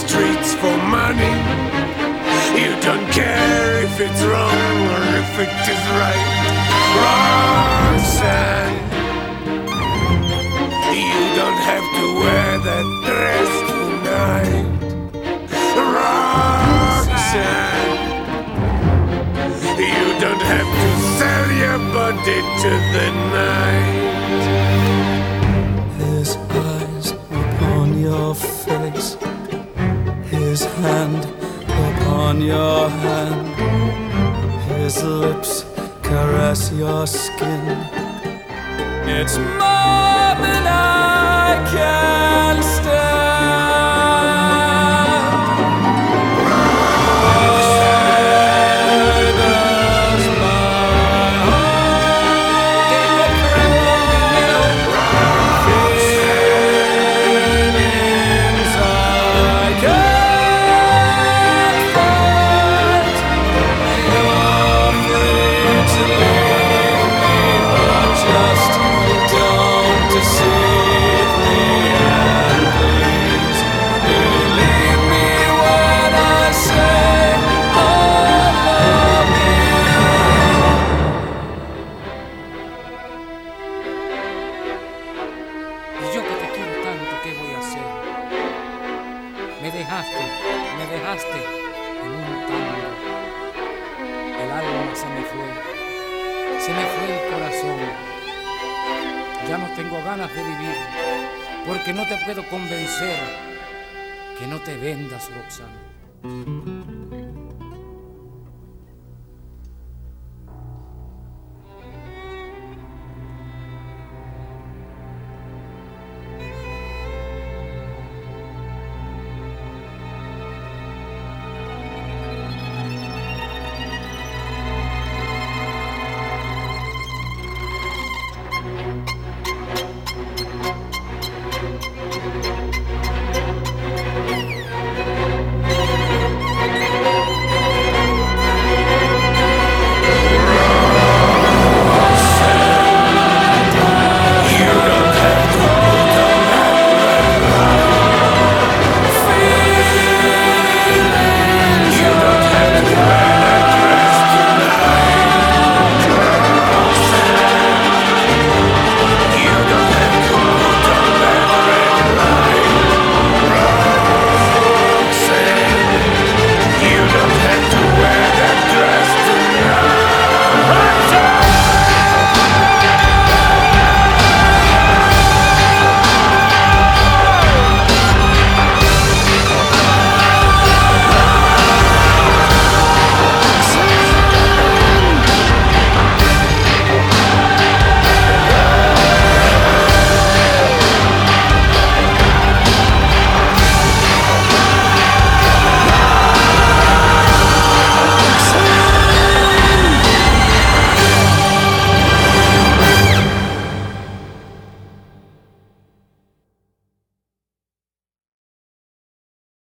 streets for money. You don't care if it's wrong or if it is right. Roxanne, you don't have to wear that dress tonight. Roxanne, you don't have to sell your body to the night. His eyes upon your face, his hand upon your hand, his lips caress your skin. It's more than I can stand. Me dejaste en un tango. El alma se me fue el corazón. Ya no tengo ganas de vivir, porque no te puedo convencer que no te vendas, Roxana.